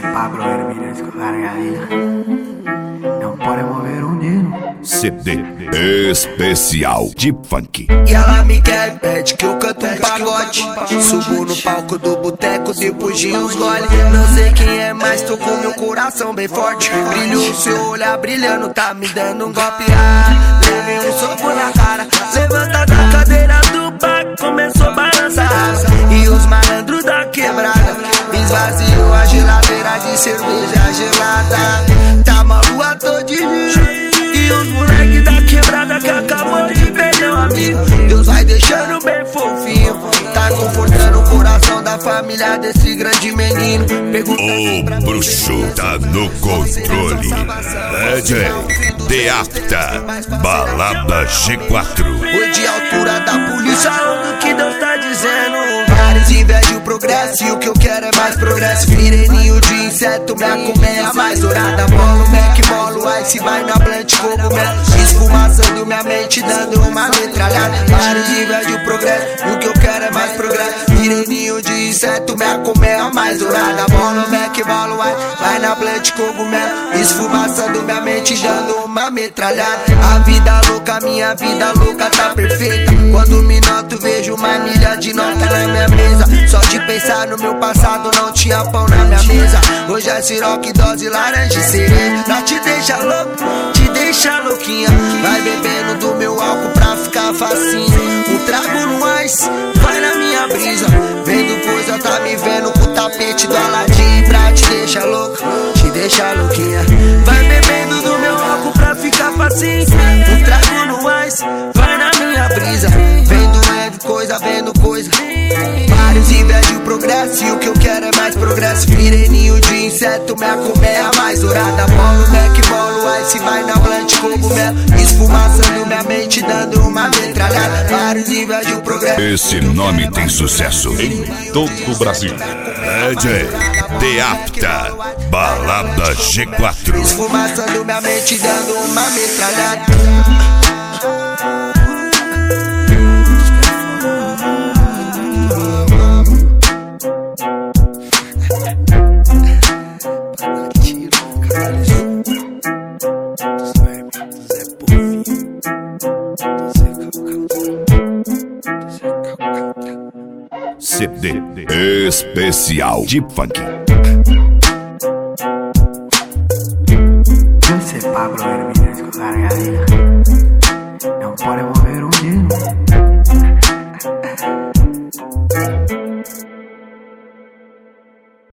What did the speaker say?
Pablo Hermínez com gargalina. Não pode mover um dedo. CD especial de funk. E ela me quer e pede que eu canto um pagode. Subo no palco do boteco, depois de uns gole. Não sei quem é, mas tô com meu coração bem forte. Brilho, seu olhar brilhando, tá me dando um golpe. Levei um soco na cara, levanta da cadeira do bar, começou a balançar. E os malandros da quebrada esvaziou a geladeira de cerveja gelada. Tava a lua todinha e os moleque da quebrada que acabou de perder um amigo. Deus vai deixando bem fofinho, tá confortando o coração da família desse grande menino. O bruxo tá no controle. DJ Deapta, balada G4. Oi de altura da polícia, ouve o que Deus tá dizendo. Vários invejam o progresso e o que eu quero é mais progresso. Virei ninho de inseto, minha colmeia mais dourada. Bolo, Mac, bolo, ice, vai na blunt, cogumelo. Esfumaçando minha mente, dando uma metralhada. Vários invejam o progresso e o que eu quero é mais progresso. Virei ninho de inseto, minha colmeia mais dourada. Bolo, Mac, bolo, ice, vai na blunt, cogumelo. Esfumaçando minha mente, dando uma metralhada. A vida louca, minha vida louca tá perfeita. Quando me noto, vejo uma milha de nota na minha mesa. Só de pensar no meu passado, não tinha pão na minha mesa. Hoje é siroque, dose, laranja e cereja. Pra te deixar louco, te deixar louquinha. Vai bebendo do meu álcool pra ficar facinho. Um trago no ice, vai na minha brisa. Vendo coisa, tá me vendo com o tapete do Aladim. Pra te deixar louco, te deixar louquinha. Vai bebendo do meu álcool pra ficar facinho. Um trago no ice, vai na minha brisa. Vendo coisa, vendo coisa. Vários invejam o progresso e o que eu quero é mais progresso. Virei ninho de inseto, minha colmeia mais dourada. Bolo, Mac, bolo, ice, vai na blunt, cogumelo. Esfumaçando minha mente, dando uma metralhada. Vários invejam o progresso. Esse nome tem sucesso em todo o Brasil. DJ Deapta, balada G4. Esfumaçando minha mente, dando uma metralhada. CD especial de funk.